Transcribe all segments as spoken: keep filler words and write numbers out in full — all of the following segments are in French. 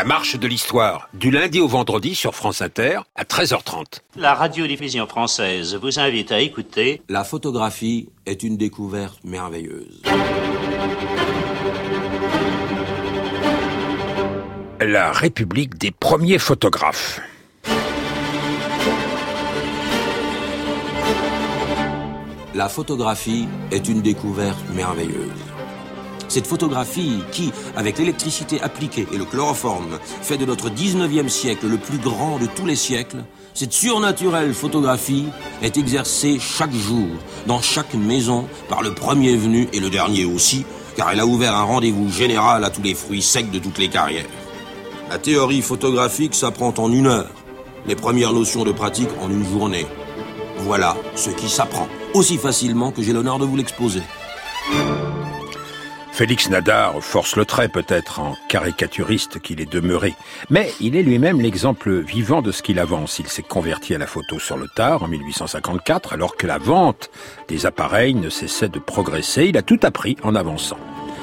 marche de l'histoire, du lundi au vendredi sur France Inter à treize heures trente. La radiodiffusion française vous invite à écouter... La photographie est une découverte merveilleuse. La République des premiers photographes. La photographie est une découverte merveilleuse. Cette photographie qui, avec l'électricité appliquée et le chloroforme, fait de notre dix-neuvième siècle le plus grand de tous les siècles, cette surnaturelle photographie est exercée chaque jour, dans chaque maison, par le premier venu et le dernier aussi, car elle a ouvert un rendez-vous général à tous les fruits secs de toutes les carrières. La théorie photographique s'apprend en une heure, les premières notions de pratique en une journée. Voilà ce qui s'apprend, aussi facilement que j'ai l'honneur de vous l'exposer. Félix Nadar force le trait peut-être en caricaturiste qu'il est demeuré, mais il est lui-même l'exemple vivant de ce qu'il avance. Il s'est converti à la photo sur le tard en mille huit cent cinquante-quatre, alors que la vente des appareils ne cessait de progresser. Il a tout appris en avançant.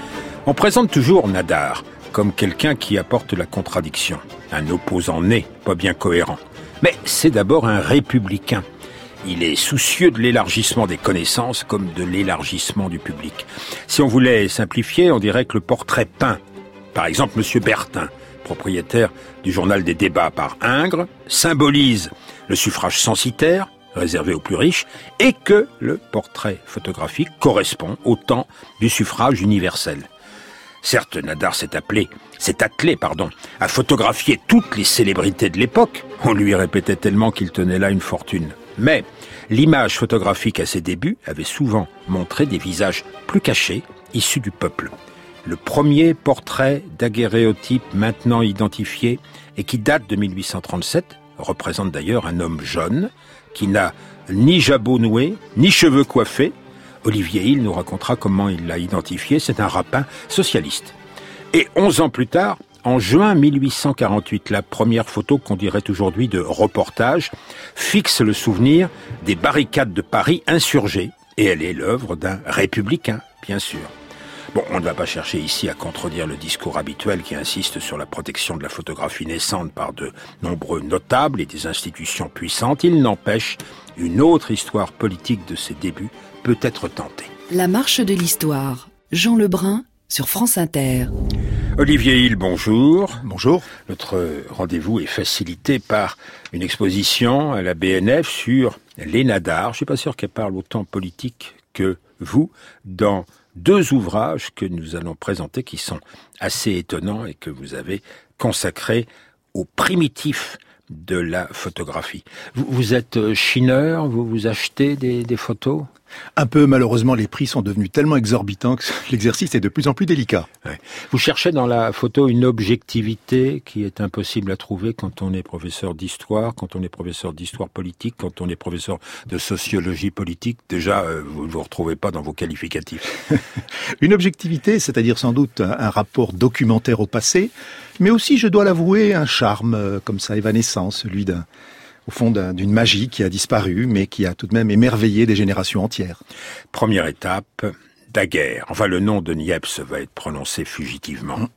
On présente toujours Nadar comme quelqu'un qui apporte la contradiction, un opposant né, pas bien cohérent. Mais c'est d'abord un républicain. Il est soucieux de l'élargissement des connaissances comme de l'élargissement du public. Si on voulait simplifier, on dirait que le portrait peint, par exemple Monsieur Bertin, propriétaire du journal des débats par Ingres, symbolise le suffrage censitaire, réservé aux plus riches, et que le portrait photographique correspond au temps du suffrage universel. Certes, Nadar s'est appelé, s'est attelé, pardon, à photographier toutes les célébrités de l'époque. On lui répétait tellement qu'il tenait là une fortune. Mais l'image photographique à ses débuts avait souvent montré des visages plus cachés, issus du peuple. Le premier portrait daguerréotype maintenant identifié et qui date de mille huit cent trente-sept représente d'ailleurs un homme jaune qui n'a ni jabot noué, ni cheveux coiffés. Olivier Hill nous racontera comment il l'a identifié. C'est un rapin socialiste. Et onze ans plus tard, en juin mille huit cent quarante-huit, la première photo qu'on dirait aujourd'hui de reportage fixe le souvenir des barricades de Paris insurgées. Et elle est l'œuvre d'un républicain, bien sûr. Bon, on ne va pas chercher ici à contredire le discours habituel qui insiste sur la protection de la photographie naissante par de nombreux notables et des institutions puissantes. Il n'empêche, une autre histoire politique de ses débuts peut être tentée. La marche de l'histoire. Jean Lebrun sur France Inter. Olivier Hill, bonjour. Bonjour. Notre rendez-vous est facilité par une exposition à la B N F sur les Nadar. Je ne suis pas sûr qu'elle parle autant politique que vous dans deux ouvrages que nous allons présenter qui sont assez étonnants et que vous avez consacrés aux primitifs de la photographie. Vous, vous êtes chineur, vous vous achetez des, des photos ? Un peu, malheureusement, les prix sont devenus tellement exorbitants que l'exercice est de plus en plus délicat. Ouais. Vous cherchez dans la photo une objectivité qui est impossible à trouver quand on est professeur d'histoire, quand on est professeur d'histoire politique, quand on est professeur de sociologie politique. Déjà, euh, vous ne vous retrouvez pas dans vos qualificatifs. Une objectivité, c'est-à-dire sans doute un, un rapport documentaire au passé, mais aussi, je dois l'avouer, un charme euh, comme ça évanescent, celui d'un au fond d'une magie qui a disparu, mais qui a tout de même émerveillé des générations entières. Première étape, Daguerre. Enfin, le nom de Niepce va être prononcé fugitivement. Mmh.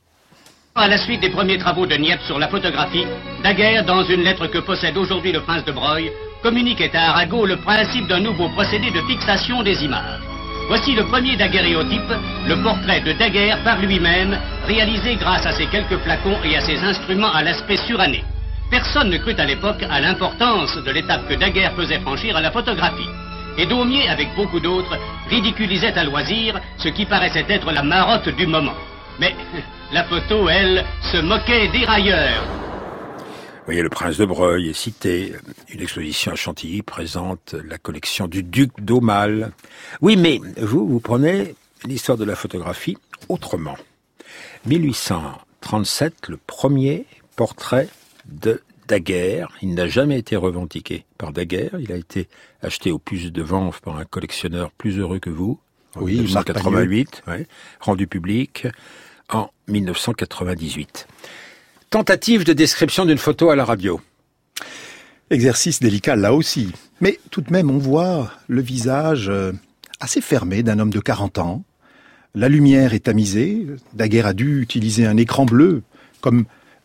À la suite des premiers travaux de Niepce sur la photographie, Daguerre, dans une lettre que possède aujourd'hui le prince de Broglie, communiquait à Arago le principe d'un nouveau procédé de fixation des images. Voici le premier daguerréotype, le portrait de Daguerre par lui-même, réalisé grâce à ses quelques flacons et à ses instruments à l'aspect suranné. Personne ne crut à l'époque à l'importance de l'étape que Daguerre faisait franchir à la photographie. Et Daumier, avec beaucoup d'autres, ridiculisait à loisir ce qui paraissait être la marotte du moment. Mais la photo, elle, se moquait des railleurs. Vous voyez, le prince de Broglie est cité. Une exposition à Chantilly présente la collection du duc d'Aumale. Oui, mais vous, vous prenez l'histoire de la photographie autrement. mille huit cent trente-sept, le premier portrait de Daguerre. Il n'a jamais été revendiqué par Daguerre. Il a été acheté au puce de Vanves par un collectionneur plus heureux que vous, en oui, mille neuf cent quatre-vingt-huit, ouais, rendu public en mille neuf cent quatre-vingt-dix-huit. Tentative de description d'une photo à la radio. Exercice délicat là aussi. Mais tout de même, on voit le visage assez fermé d'un homme de quarante ans. La lumière est tamisée. Daguerre a dû utiliser un écran bleu, comme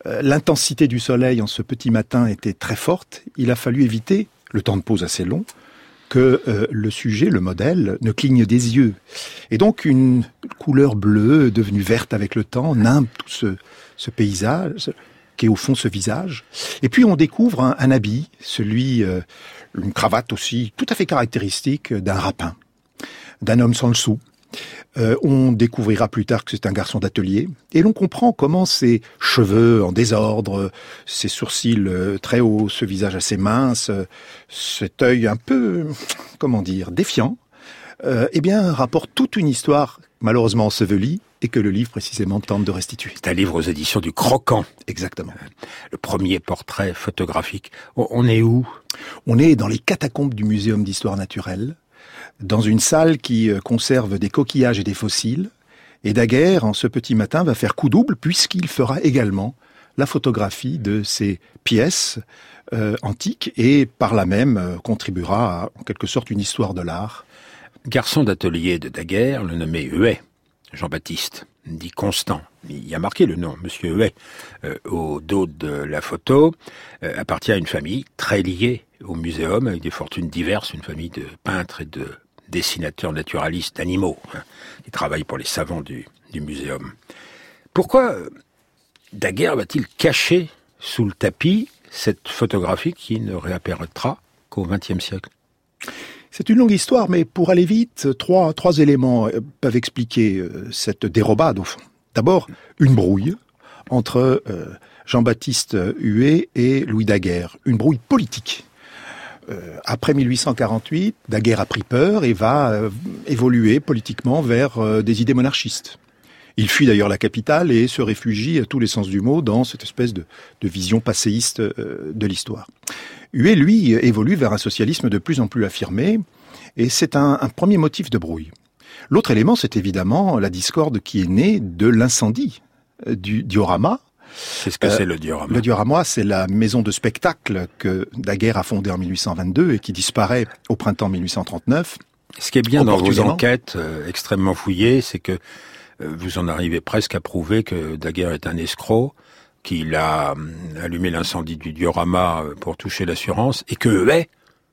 euh, l'intensité du soleil en ce petit matin était très forte. Il a fallu éviter, le temps de pause assez long, que euh, le sujet, le modèle, ne cligne des yeux. Et donc une couleur bleue devenue verte avec le temps nimbe tout ce, ce paysage, qui est au fond ce visage. Et puis on découvre un, un habit, celui, euh, une cravate aussi tout à fait caractéristique d'un rapin, d'un homme sans le sou. Euh, on découvrira plus tard que c'est un garçon d'atelier, et l'on comprend comment ses cheveux en désordre, ses sourcils euh, très hauts, ce visage assez mince, euh, cet œil un peu, comment dire, défiant, euh, eh bien rapporte toute une histoire malheureusement ensevelie et que le livre précisément tente de restituer. C'est un livre aux éditions du Croquant. Exactement. Le premier portrait photographique. On est où? On est dans les catacombes du Muséum d'histoire naturelle, dans une salle qui conserve des coquillages et des fossiles. Et Daguerre, en ce petit matin, va faire coup double puisqu'il fera également la photographie de ces pièces euh, antiques et par là même euh, contribuera à, en quelque sorte, une histoire de l'art. Garçon d'atelier de Daguerre, le nommé Huet, Jean-Baptiste, dit Constant. Il y a marqué le nom, Monsieur Huet, euh, au dos de la photo, euh, appartient à une famille très liée au muséum, avec des fortunes diverses, une famille de peintres et de dessinateurs naturalistes d'animaux, hein, qui travaillent pour les savants du, du muséum. Pourquoi Daguerre va-t-il cacher sous le tapis cette photographie qui ne réapparaîtra qu'au vingtième siècle? C'est une longue histoire, mais pour aller vite, trois, trois éléments peuvent expliquer cette dérobade au fond. D'abord, une brouille entre euh, Jean-Baptiste Huet et Louis Daguerre, une brouille politique. Euh, après mille huit cent quarante-huit, Daguerre a pris peur et va euh, évoluer politiquement vers euh, des idées monarchistes. Il fuit d'ailleurs la capitale et se réfugie à tous les sens du mot dans cette espèce de, de vision passéiste euh, de l'histoire. Huet, lui, évolue vers un socialisme de plus en plus affirmé, et c'est un, un premier motif de brouille. L'autre élément, c'est évidemment la discorde qui est née de l'incendie du diorama. Qu'est-ce que euh, c'est le diorama? Le diorama, c'est la maison de spectacle que Daguerre a fondée en mille huit cent vingt-deux et qui disparaît au printemps mille huit cent trente-neuf. Ce qui est bien dans vos enquêtes euh, extrêmement fouillées, c'est que euh, vous en arrivez presque à prouver que Daguerre est un escroc, qu'il a euh, allumé l'incendie du diorama pour toucher l'assurance, et que Huet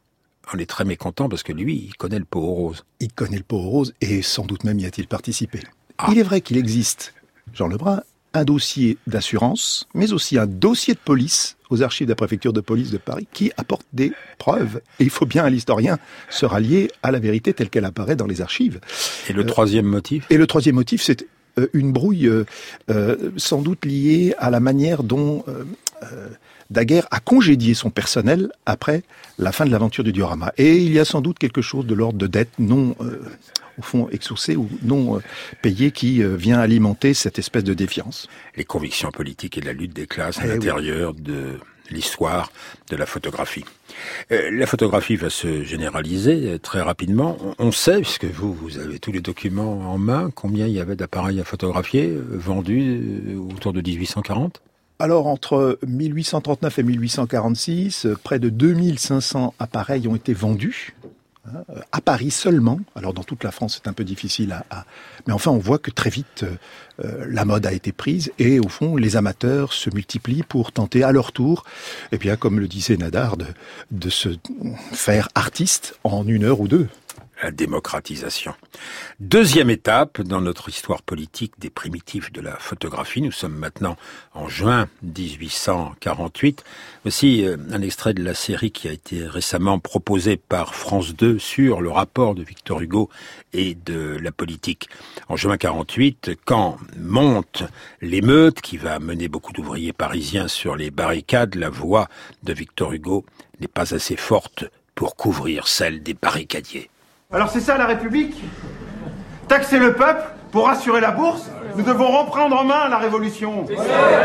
en est très mécontent parce que lui, il connaît le pot aux roses. Il connaît le pot aux roses et sans doute même y a-t-il participé. Ah. Il est vrai qu'il existe, Jean Lebrun, un dossier d'assurance, mais aussi un dossier de police aux archives de la préfecture de police de Paris qui apporte des preuves. Et il faut bien à l'historien se rallier à la vérité telle qu'elle apparaît dans les archives. Et le euh, troisième motif? Et le troisième motif, c'est euh, une brouille euh, euh, sans doute liée à la manière dont euh, euh, Daguerre a congédié son personnel après la fin de l'aventure du diorama. Et il y a sans doute quelque chose de l'ordre de dette non... Euh, au fond exaucé ou non euh, payé, qui euh, vient alimenter cette espèce de défiance. Les convictions politiques et la lutte des classes à eh l'intérieur oui. de l'histoire de la photographie. Euh, la photographie va se généraliser euh, très rapidement. On, on sait, puisque vous, vous avez tous les documents en main, combien il y avait d'appareils à photographier euh, vendus euh, autour de dix-huit cent quarante? Alors, entre mille huit cent trente-neuf et mille huit cent quarante-six, euh, près de deux mille cinq cents appareils ont été vendus. À Paris seulement, alors dans toute la France c'est un peu difficile à... à... Mais enfin on voit que très vite euh, la mode a été prise et au fond les amateurs se multiplient pour tenter à leur tour, et bien comme le disait Nadar, de, de se faire artiste en une heure ou deux. La démocratisation. Deuxième étape dans notre histoire politique des primitifs de la photographie. Nous sommes maintenant en juin dix-huit cent quarante-huit. Voici un extrait de la série qui a été récemment proposée par France deux sur le rapport de Victor Hugo et de la politique. En juin quarante-huit, quand monte l'émeute qui va mener beaucoup d'ouvriers parisiens sur les barricades, la voix de Victor Hugo n'est pas assez forte pour couvrir celle des barricadiers. Alors c'est ça la République? Taxer le peuple pour assurer la bourse? Nous devons reprendre en main la révolution. Tenir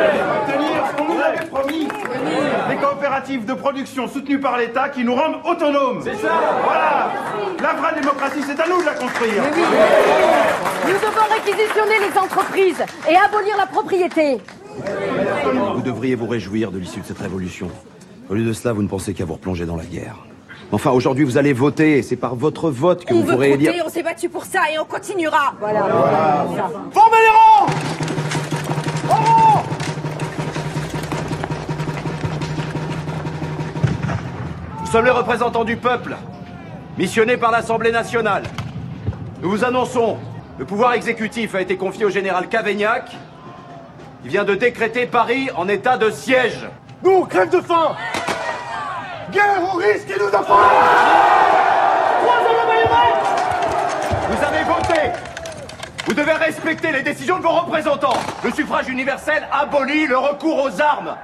ce qu'on nous avait promis. Les coopératives de production soutenues par l'État qui nous rendent autonomes. C'est ça. Voilà. La vraie démocratie, c'est à nous de la construire. Oui. Nous devons réquisitionner les entreprises et abolir la propriété. Vous devriez vous réjouir de l'issue de cette révolution. Au lieu de cela, vous ne pensez qu'à vous replonger dans la guerre. Enfin, aujourd'hui, vous allez voter, et c'est par votre vote que on vous pourrez élire... On veut voter, on s'est battu pour ça, et on continuera. Voilà, voilà. voilà. Formez les rangs! En rang! sommes les représentants du peuple, missionnés par l'Assemblée nationale. Nous vous annonçons, le pouvoir exécutif a été confié au général Cavaignac, qui vient de décréter Paris en état de siège. Nous, on crève de faim. Guerre au risque et nous affronte. Vous avez voté. Vous devez respecter les décisions de vos représentants. Le suffrage universel abolit le recours aux armes.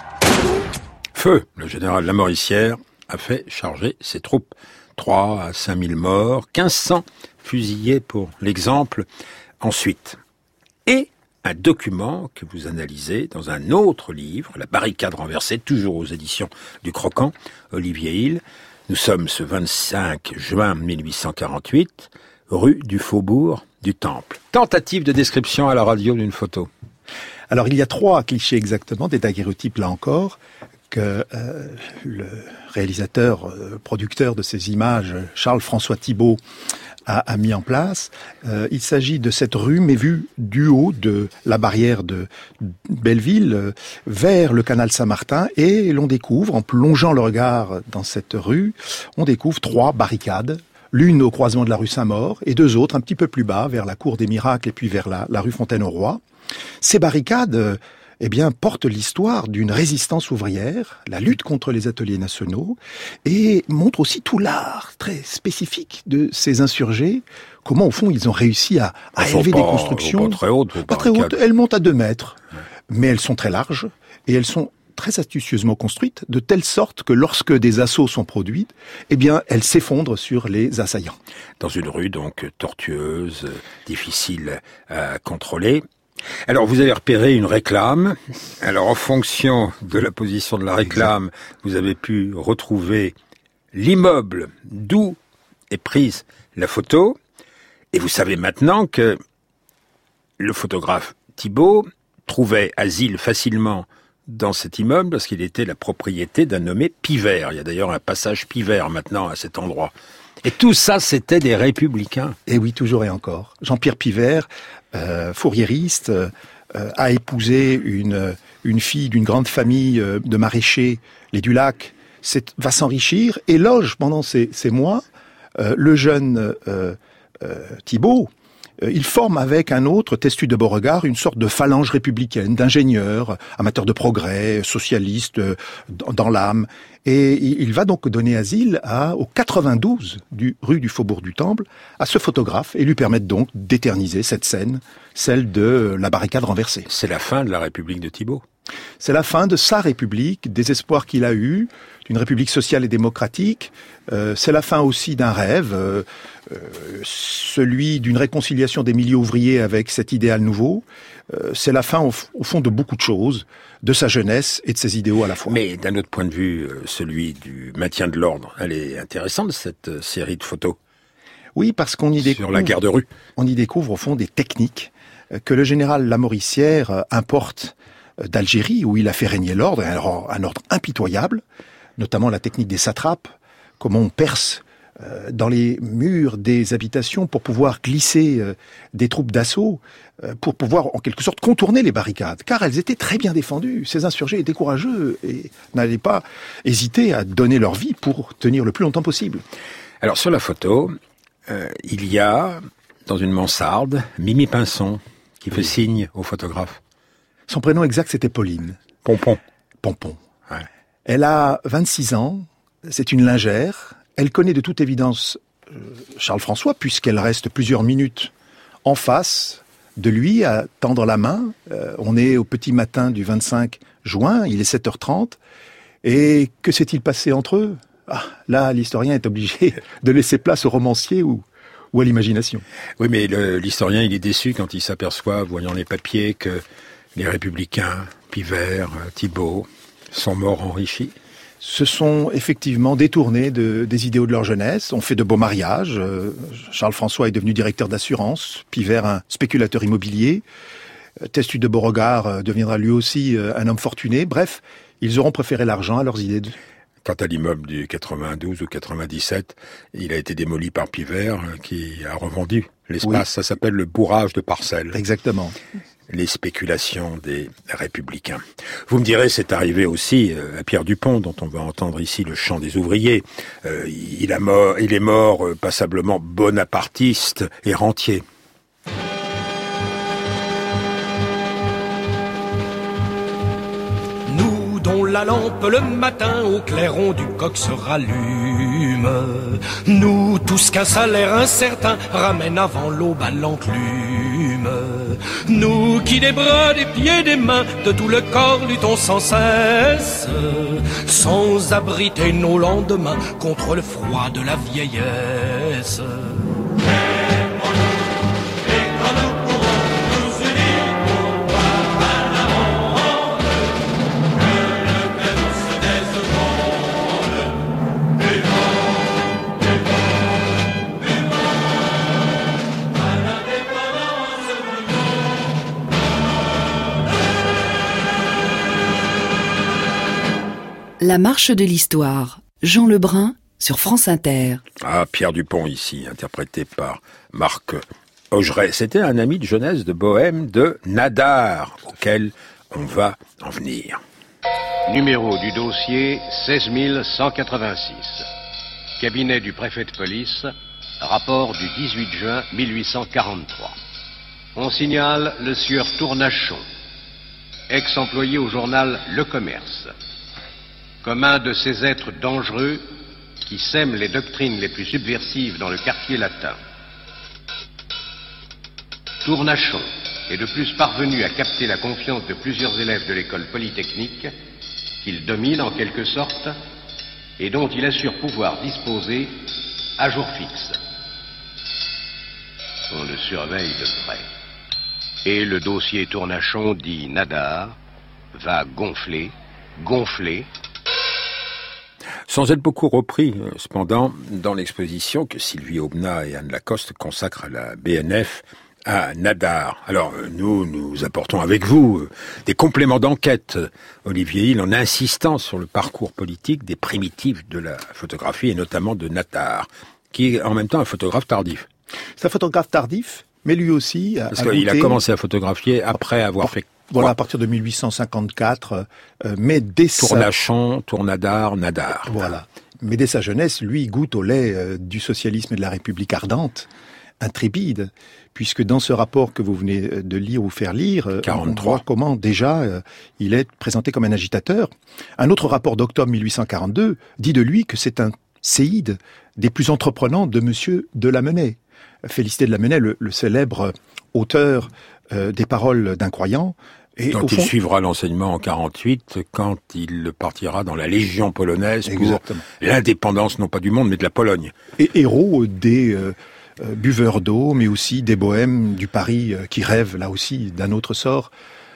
Feu, le général Lamoricière a fait charger ses troupes. trois à cinq mille morts, quinze cents fusillés pour l'exemple. Ensuite, et un document que vous analysez dans un autre livre, La barricade renversée, toujours aux éditions du Croquant, Olivier Hill. Nous sommes ce vingt-cinq juin mille huit cent quarante-huit, rue du Faubourg du Temple. Tentative de description à la radio d'une photo. Alors il y a trois clichés exactement, des daguerreotypes là encore, que euh, le réalisateur, euh, producteur de ces images, Charles-François Thibault, a, a mis en place. Euh, il s'agit de cette rue, mais vue du haut de la barrière de Belleville, euh, vers le canal Saint-Martin, et l'on découvre, en plongeant le regard dans cette rue, on découvre trois barricades, l'une au croisement de la rue Saint-Maur, et deux autres un petit peu plus bas, vers la Cour des Miracles, et puis vers la, la rue Fontaine-au-Roi. Ces barricades... Euh, eh bien, porte l'histoire d'une résistance ouvrière, la lutte contre les ateliers nationaux, et montre aussi tout l'art très spécifique de ces insurgés, comment, au fond, ils ont réussi à, à élever pas, des constructions... Pas très hautes. Pas très hautes, elles montent à deux mètres, ouais. Mais elles sont très larges, et elles sont très astucieusement construites, de telle sorte que lorsque des assauts sont produits, eh bien, elles s'effondrent sur les assaillants. Dans une rue, donc, tortueuse, difficile à contrôler. Alors, vous avez repéré une réclame. Alors, en fonction de la position de la réclame, exact. Vous avez pu retrouver l'immeuble d'où est prise la photo. Et vous savez maintenant que le photographe Thibault trouvait asile facilement dans cet immeuble parce qu'il était la propriété d'un nommé Pivert. Il y a d'ailleurs un passage Pivert maintenant à cet endroit. Et tout ça, c'était des républicains. Et oui, toujours et encore. Jean-Pierre Pivert, euh, fourriériste, euh, a épousé une, une fille d'une grande famille euh, de maraîchers, les Dulac, va s'enrichir et loge pendant ces, ces mois euh, le jeune euh, euh, Thibault. Euh, il forme avec un autre, Testu de Beauregard, une sorte de phalange républicaine, d'ingénieurs, amateurs de progrès, socialistes euh, dans, dans l'âme. Et il va donc donner asile à, au quatre-vingt-douze du, rue du Faubourg du Temple à ce photographe et lui permettre donc d'éterniser cette scène, celle de la barricade renversée. C'est la fin de la République de Thibault. C'est la fin de sa République, des espoirs qu'il a eus, d'une République sociale et démocratique. Euh, c'est la fin aussi d'un rêve, euh, euh, celui d'une réconciliation des milieux ouvriers avec cet idéal nouveau. Euh, c'est la fin, au, au fond, de beaucoup de choses, de sa jeunesse et de ses idéaux à la fois. Mais d'un autre point de vue, celui du maintien de l'ordre, elle est intéressante, cette série de photos. Oui, parce qu'on y découvre... Sur la guerre de rue. On y découvre, au fond, des techniques que le général Lamoricière importe d'Algérie, où il a fait régner l'ordre, un ordre impitoyable, notamment la technique des satrapes, comment on perce euh, dans les murs des habitations pour pouvoir glisser euh, des troupes d'assaut, euh, pour pouvoir en quelque sorte contourner les barricades, car elles étaient très bien défendues. Ces insurgés étaient courageux et n'allaient pas hésiter à donner leur vie pour tenir le plus longtemps possible. Alors sur la photo, euh, il y a, dans une mansarde, Mimi Pinson, qui fait oui. signe au photographe. Son prénom exact, c'était Pauline. Pompon. Pompon. Ouais. Elle a vingt-six ans, c'est une lingère. Elle connaît de toute évidence euh, Charles-François, puisqu'elle reste plusieurs minutes en face de lui, à tendre la main. Euh, on est au petit matin du vingt-cinq juin, il est sept heures trente. Et que s'est-il passé entre eux ? Ah, là, l'historien est obligé de laisser place au romancier ou, ou à l'imagination. Oui, mais le, l'historien, il est déçu quand il s'aperçoit, voyant les papiers, que les Républicains, Pivert, Thibault, sont morts enrichis. Se sont effectivement détournés de, des idéaux de leur jeunesse, ont fait de beaux mariages. Euh, Charles-François est devenu directeur d'assurance, Pivert un spéculateur immobilier, euh, Testu de Beauregard euh, deviendra lui aussi euh, un homme fortuné. Bref, ils auront préféré l'argent à leurs idées. De... Quant à l'immeuble du quatre-vingt-douze ou quatre-vingt-dix-sept, il a été démoli par Pivert, qui a revendu l'espace. Oui. Ça s'appelle le bourrage de parcelles. Exactement. les spéculations des républicains. Vous me direz, c'est arrivé aussi à Pierre Dupont, dont on va entendre ici le chant des ouvriers. Euh, il, a mort, il est mort euh, passablement bonapartiste et rentier. Nous dont la lampe le matin au clairon du coq se rallume, nous tous qu'un salaire incertain ramène avant l'aube à l'enclume, nous qui des bras, des pieds, des mains, de tout le corps luttons sans cesse, sans abriter nos lendemains contre le froid de la vieillesse. La marche de l'histoire, Jean Lebrun sur France Inter. Ah, Pierre Dupont ici, interprété par Marc Augeret. C'était un ami de jeunesse de Bohème de Nadar, auquel on va en venir. Numéro du dossier seize mille cent quatre-vingt-six. Cabinet du préfet de police, rapport du dix-huit juin mille huit cent quarante-trois. On signale le sieur Tournachon, ex-employé au journal Le Commerce, comme un de ces êtres dangereux qui sèment les doctrines les plus subversives dans le quartier latin. Tournachon est de plus parvenu à capter la confiance de plusieurs élèves de l'école polytechnique qu'il domine en quelque sorte et dont il assure pouvoir disposer à jour fixe. On le surveille de près. Et le dossier Tournachon, dit Nadar, va gonfler, gonfler, sans être beaucoup repris, cependant, dans l'exposition que Sylvie Aubenas et Anne Lacoste consacrent à la B N F à Nadar. Alors, nous, nous apportons avec vous des compléments d'enquête, Olivier Hill, en insistant sur le parcours politique des primitifs de la photographie, et notamment de Nadar, qui est en même temps un photographe tardif. C'est un photographe tardif, mais lui aussi a Parce qu'il a commencé à photographier après avoir fait... Voilà, à partir de mille huit cent cinquante-quatre, euh, mais dès sa... Tournachon, Tournadar, Nadar. Voilà. Mais dès sa jeunesse, lui, il goûte au lait euh, du socialisme et de la République ardente, intrépide, puisque dans ce rapport que vous venez de lire ou faire lire, euh, quarante-trois. On voit comment déjà euh, il est présenté comme un agitateur. Un autre rapport d'octobre mille huit cent quarante-deux dit de lui que c'est un séide des plus entreprenants de Monsieur de Lamennais. Félicité de Lamennais, le, le célèbre auteur euh, des Paroles d'un croyant. Et dont il fond... suivra l'enseignement en quarante-huit quand il partira dans la Légion polonaise. Exactement. Pour l'indépendance, non pas du monde, mais de la Pologne. Et héros des euh, euh, buveurs d'eau, mais aussi des bohèmes du Paris euh, qui rêvent, là aussi, d'un autre sort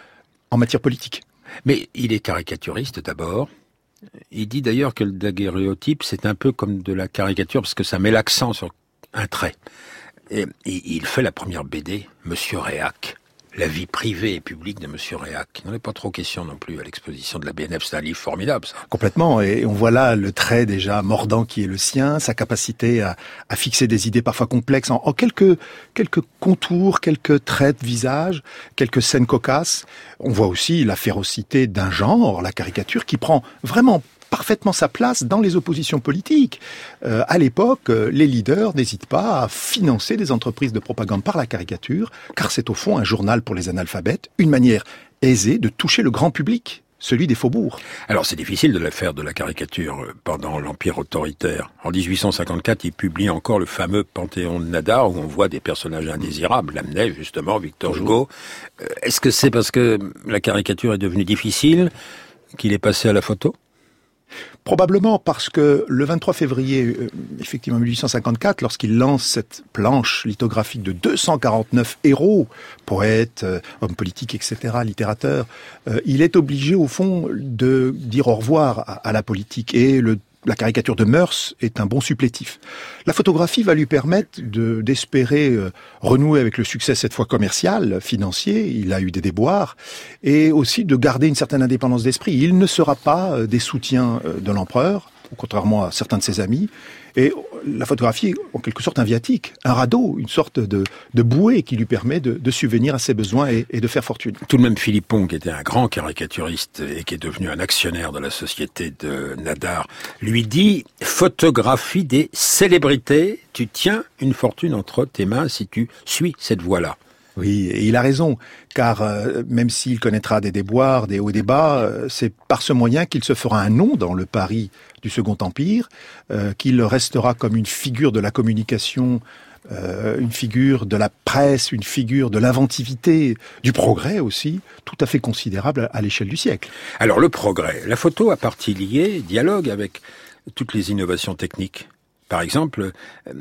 en matière politique. Mais il est caricaturiste d'abord. Il dit d'ailleurs que le daguerréotype, c'est un peu comme de la caricature, parce que ça met l'accent sur un trait. Et, et il fait la première B D, Monsieur Réac. La vie privée et publique de Monsieur Réac. Il n'en est pas trop question non plus à l'exposition de la B N F. C'est un livre formidable, ça. Complètement. Et on voit là le trait déjà mordant qui est le sien, sa capacité à, à fixer des idées parfois complexes en, en quelques, quelques contours, quelques traits de visage, quelques scènes cocasses. On voit aussi la férocité d'un genre, la caricature, qui prend vraiment parfaitement sa place dans les oppositions politiques. Euh, à l'époque, euh, les leaders n'hésitent pas à financer des entreprises de propagande par la caricature, car c'est au fond un journal pour les analphabètes, une manière aisée de toucher le grand public, celui des faubourgs. Alors c'est difficile de la faire de la caricature pendant l'Empire autoritaire. En dix-huit cent cinquante-quatre, il publie encore le fameux Panthéon de Nadar, où on voit des personnages indésirables, Lamennais justement, Victor Hugo. Euh, est-ce que c'est parce que la caricature est devenue difficile qu'il est passé à la photo ? Probablement parce que le vingt-trois février, euh, effectivement mille huit cent cinquante-quatre, lorsqu'il lance cette planche lithographique de deux cent quarante-neuf héros, poètes, euh, hommes politiques, et cetera, littérateurs, euh, il est obligé au fond de dire au revoir à, à la politique, et le la caricature de mœurs est un bon supplétif. La photographie va lui permettre de, d'espérer euh, renouer avec le succès, cette fois commercial, financier, il a eu des déboires, et aussi de garder une certaine indépendance d'esprit. Il ne sera pas euh, des soutiens euh, de l'empereur, contrairement à certains de ses amis. Et la photographie est en quelque sorte un viatique, un radeau, une sorte de, de bouée qui lui permet de, de subvenir à ses besoins et, et de faire fortune. Tout de même, Philippon, qui était un grand caricaturiste et qui est devenu un actionnaire de la société de Nadar, lui dit « Photographie des célébrités, tu tiens une fortune entre tes mains si tu suis cette voie-là ». Oui, et il a raison, car euh, même s'il connaîtra des déboires, des hauts et des bas, euh, c'est par ce moyen qu'il se fera un nom dans le Paris du Second Empire, euh, qu'il restera comme une figure de la communication, euh, une figure de la presse, une figure de l'inventivité, du progrès aussi, tout à fait considérable à l'échelle du siècle. Alors le progrès, la photo a partie liée, dialogue avec toutes les innovations techniques. Par exemple,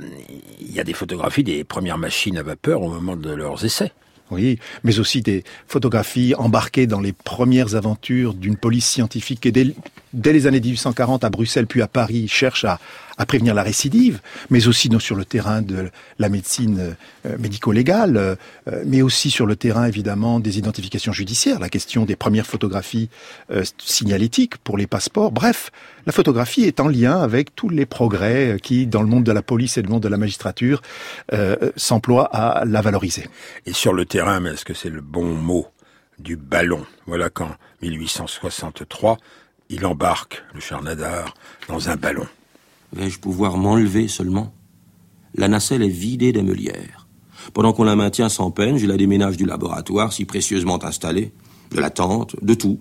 il y a des photographies des premières machines à vapeur au moment de leurs essais. Oui, mais aussi des photographies embarquées dans les premières aventures d'une police scientifique qui, dès, dès les années dix-huit cent quarante à Bruxelles puis à Paris, cherche à, à prévenir la récidive, mais aussi non, sur le terrain de la médecine euh, médico-légale, euh, mais aussi sur le terrain, évidemment, des identifications judiciaires, la question des premières photographies euh, signalétiques pour les passeports. Bref, la photographie est en lien avec tous les progrès qui, dans le monde de la police et le monde de la magistrature, euh, s'emploient à la valoriser. Et sur le terrain, mais est-ce que c'est le bon mot, du ballon? Voilà qu'en mille huit cent soixante-trois, il embarque, le cher Nadar, dans un ballon. Vais-je pouvoir m'enlever seulement? La nacelle est vidée d'émeulière. Pendant qu'on la maintient sans peine, je la déménage du laboratoire si précieusement installé, de la tente, de tout.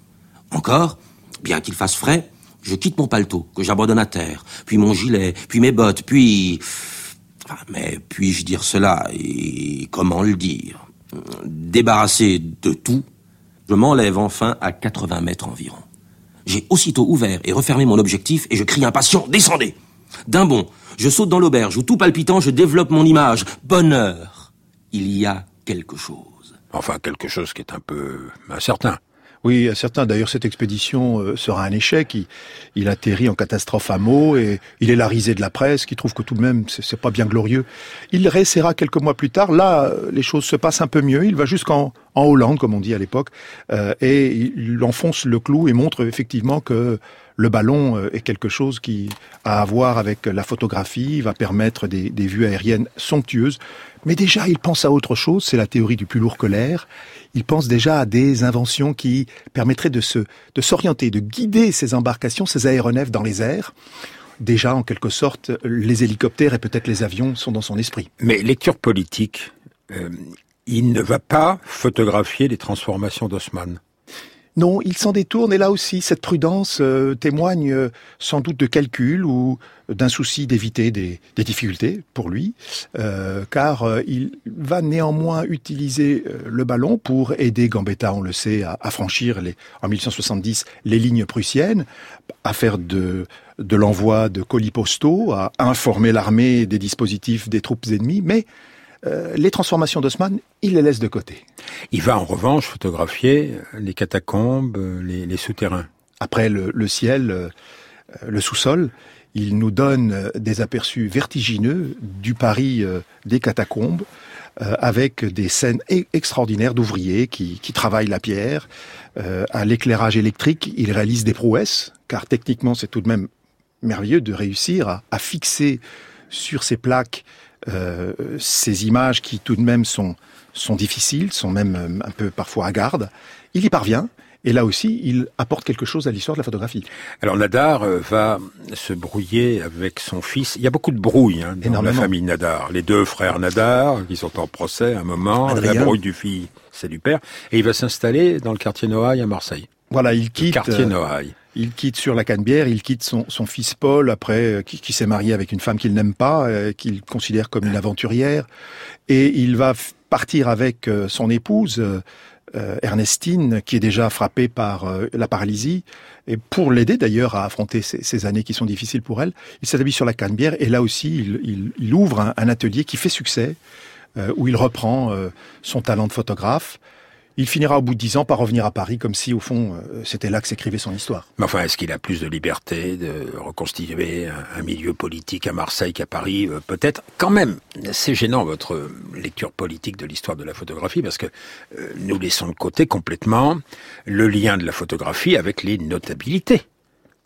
Encore, bien qu'il fasse frais, je quitte mon paletot, que j'abandonne à terre, puis mon gilet, puis mes bottes, puis... Enfin, mais puis-je dire cela, et comment le dire? Débarrassé de tout, je m'enlève enfin à quatre-vingts mètres environ. J'ai aussitôt ouvert et refermé mon objectif et je crie impatient, descendez! D'un bond, je saute dans l'auberge où tout palpitant, je développe mon image. Bonheur! Il y a quelque chose. Enfin, quelque chose qui est un peu incertain. Oui, certain. D'ailleurs, cette expédition euh, sera un échec. Il, il atterrit en catastrophe à Meaux et il est la risée de la presse qui trouve que tout de même, c'est, c'est pas bien glorieux. Il réessayera quelques mois plus tard. Là, les choses se passent un peu mieux. Il va jusqu'en en Hollande, comme on dit à l'époque, euh, et il enfonce le clou et montre effectivement que le ballon est quelque chose qui a à voir avec la photographie, va permettre des, des vues aériennes somptueuses. Mais déjà, il pense à autre chose, c'est la théorie du plus lourd que l'air. Il pense déjà à des inventions qui permettraient de se, de s'orienter, de guider ces embarcations, ces aéronefs dans les airs. Déjà, en quelque sorte, les hélicoptères et peut-être les avions sont dans son esprit. Mais lecture politique, euh, il ne va pas photographier les transformations d'Haussmann. Non, il s'en détourne, et là aussi, cette prudence euh, témoigne euh, sans doute de calcul ou d'un souci d'éviter des, des difficultés pour lui, euh, car euh, il va néanmoins utiliser euh, le ballon pour aider Gambetta, on le sait, à, à franchir les, en mille huit cent soixante-dix les lignes prussiennes, à faire de, de l'envoi de colis postaux, à informer l'armée des dispositifs des troupes ennemies, mais Euh, les transformations d'Haussmann, il les laisse de côté. Il va en revanche photographier les catacombes, les, les souterrains. Après le, le ciel, euh, le sous-sol, il nous donne des aperçus vertigineux du Paris euh, des catacombes, euh, avec des scènes e- extraordinaires d'ouvriers qui, qui travaillent la pierre. Euh, à l'éclairage électrique, il réalise des prouesses, car techniquement c'est tout de même merveilleux de réussir à, à fixer sur ces plaques Euh, ces images qui tout de même sont, sont difficiles, sont même euh, un peu parfois hagardes. Il y parvient, et là aussi, il apporte quelque chose à l'histoire de la photographie. Alors Nadar euh, va se brouiller avec son fils. Il y a beaucoup de brouille hein, dans la famille Nadar. Les deux frères Nadar, qui sont en procès à un moment, Adrien. La brouille du fils, c'est du père, et il va s'installer dans le quartier Noailles à Marseille. Voilà, il quitte... Le quartier Noailles. Euh, Il quitte sur la Canebière, il quitte son, son fils Paul, après euh, qui, qui s'est marié avec une femme qu'il n'aime pas, euh, qu'il considère comme une aventurière, et il va f- partir avec euh, son épouse euh, euh, Ernestine, qui est déjà frappée par euh, la paralysie, et pour l'aider d'ailleurs à affronter ces, ces années qui sont difficiles pour elle, il s'établit sur la Canebière, et là aussi il, il, il ouvre un, un atelier qui fait succès, euh, où il reprend euh, son talent de photographe. Il finira au bout de dix ans par revenir à Paris, comme si, au fond, euh, c'était là que s'écrivait son histoire. Mais enfin, est-ce qu'il a plus de liberté de reconstituer un, un milieu politique à Marseille qu'à Paris? euh, Peut-être. Quand même, c'est gênant, votre lecture politique de l'histoire de la photographie, parce que euh, nous laissons de côté complètement le lien de la photographie avec les notabilités.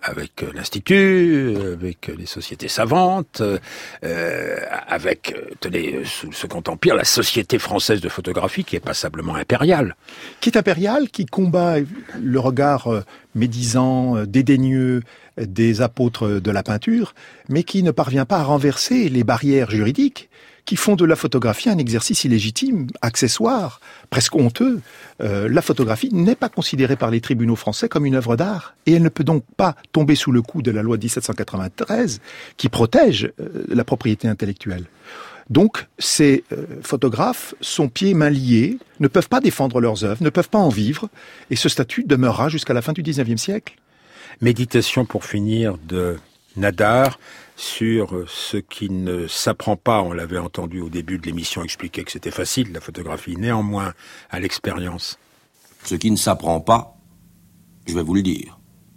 avec l'Institut, avec les sociétés savantes, euh, avec, tenez, sous le Second Empire, la Société française de photographie qui est passablement impériale. Qui est impériale, qui combat le regard médisant, dédaigneux des apôtres de la peinture, mais qui ne parvient pas à renverser les barrières juridiques qui font de la photographie un exercice illégitime, accessoire, presque honteux. Euh, la photographie n'est pas considérée par les tribunaux français comme une œuvre d'art, et elle ne peut donc pas tomber sous le coup de la loi de dix-sept cent quatre-vingt-treize qui protège euh, la propriété intellectuelle. Donc, ces euh, photographes sont pieds et mains liés, ne peuvent pas défendre leurs œuvres, ne peuvent pas en vivre, et ce statut demeurera jusqu'à la fin du dix-neuvième siècle. Méditation pour finir de Nadar sur ce qui ne s'apprend pas. On l'avait entendu au début de l'émission expliquer que c'était facile, la photographie, néanmoins à l'expérience. Ce qui ne s'apprend pas, je vais vous le dire,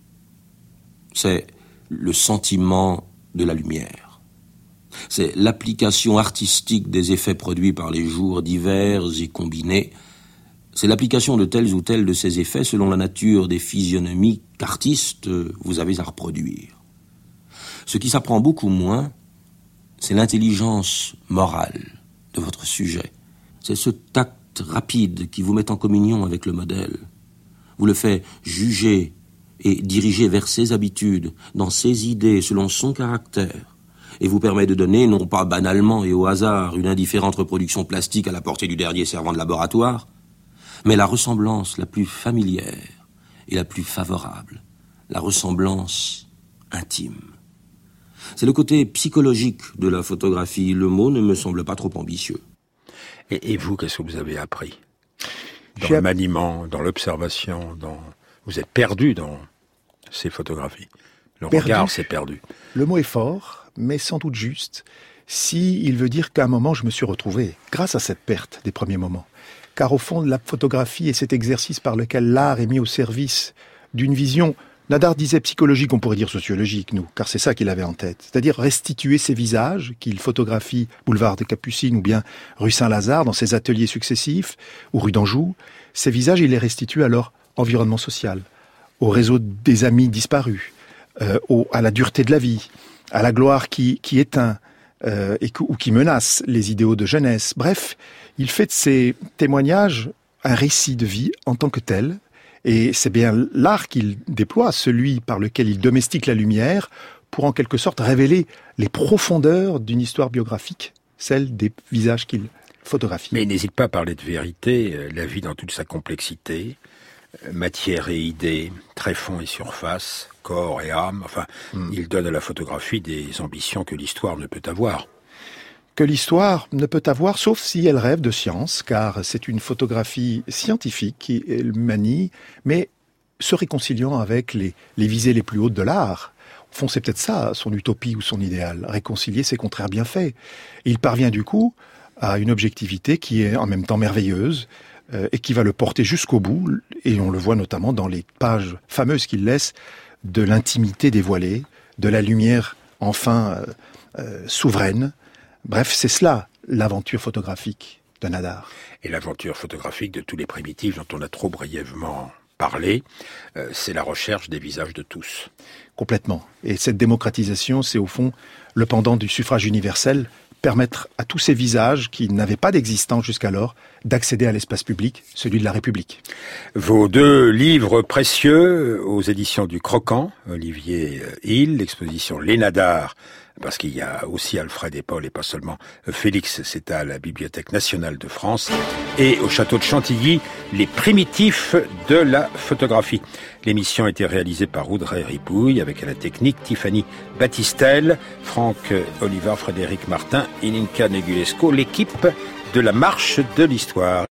c'est le sentiment de la lumière. C'est l'application artistique des effets produits par les jours divers et combinés. C'est l'application de tels ou tels de ces effets selon la nature des physionomies qu'artistes vous avez à reproduire. Ce qui s'apprend beaucoup moins, c'est l'intelligence morale de votre sujet. C'est ce tact rapide qui vous met en communion avec le modèle. Vous le fait juger et diriger vers ses habitudes, dans ses idées, selon son caractère, et vous permet de donner, non pas banalement et au hasard, une indifférente reproduction plastique à la portée du dernier servant de laboratoire, mais la ressemblance la plus familière et la plus favorable, la ressemblance intime. C'est le côté psychologique de la photographie. Le mot ne me semble pas trop ambitieux. Et, et vous, qu'est-ce que vous avez appris ? Dans le maniement, dans l'observation, dans... vous êtes perdu dans ces photographies. Le perdu. regard s'est perdu. Le mot est fort, mais sans doute juste, si il veut dire qu'à un moment je me suis retrouvé, grâce à cette perte des premiers moments. Car au fond, la photographie est cet exercice par lequel l'art est mis au service d'une vision... Nadar disait psychologique, on pourrait dire sociologique, nous, car c'est ça qu'il avait en tête. C'est-à-dire restituer ces visages qu'il photographie boulevard des Capucines ou bien rue Saint-Lazare dans ses ateliers successifs, ou rue d'Anjou. Ces visages, il les restitue à leur environnement social, au réseau des amis disparus, euh, au, à la dureté de la vie, à la gloire qui, qui éteint euh, et, ou qui menace les idéaux de jeunesse. Bref, il fait de ces témoignages un récit de vie en tant que tel. Et c'est bien l'art qu'il déploie, celui par lequel il domestique la lumière, pour en quelque sorte révéler les profondeurs d'une histoire biographique, celle des visages qu'il photographie. Mais il n'hésite pas à parler de vérité, la vie dans toute sa complexité, matière et idée, tréfonds et surface, corps et âme, enfin, mm. il donne à la photographie des ambitions que l'histoire ne peut avoir. Que l'histoire ne peut avoir, sauf si elle rêve de science, car c'est une photographie scientifique qui manie, mais se réconciliant avec les, les visées les plus hautes de l'art. Au fond, c'est peut-être ça, son utopie ou son idéal, réconcilier ses contraires bien faits. Et il parvient du coup à une objectivité qui est en même temps merveilleuse, euh, et qui va le porter jusqu'au bout, et on le voit notamment dans les pages fameuses qu'il laisse de l'intimité dévoilée, de la lumière enfin euh, euh, souveraine. Bref, c'est cela, l'aventure photographique de Nadar. Et l'aventure photographique de tous les primitifs dont on a trop brièvement parlé, euh, c'est la recherche des visages de tous. Complètement. Et cette démocratisation, c'est au fond le pendant du suffrage universel, permettre à tous ces visages qui n'avaient pas d'existence jusqu'alors d'accéder à l'espace public, celui de la République. Vos deux livres précieux aux éditions du Croquant, Olivier Hill, l'exposition Les Nadar, parce qu'il y a aussi Alfred et Paul et pas seulement Félix, c'est à la Bibliothèque nationale de France, et au château de Chantilly, les primitifs de la photographie. L'émission a été réalisée par Audrey Ripouille, avec à la technique Tiffany Battistel, Franck Oliva, Frédéric Martin, Ilinka Negulesco, l'équipe de la Marche de l'Histoire.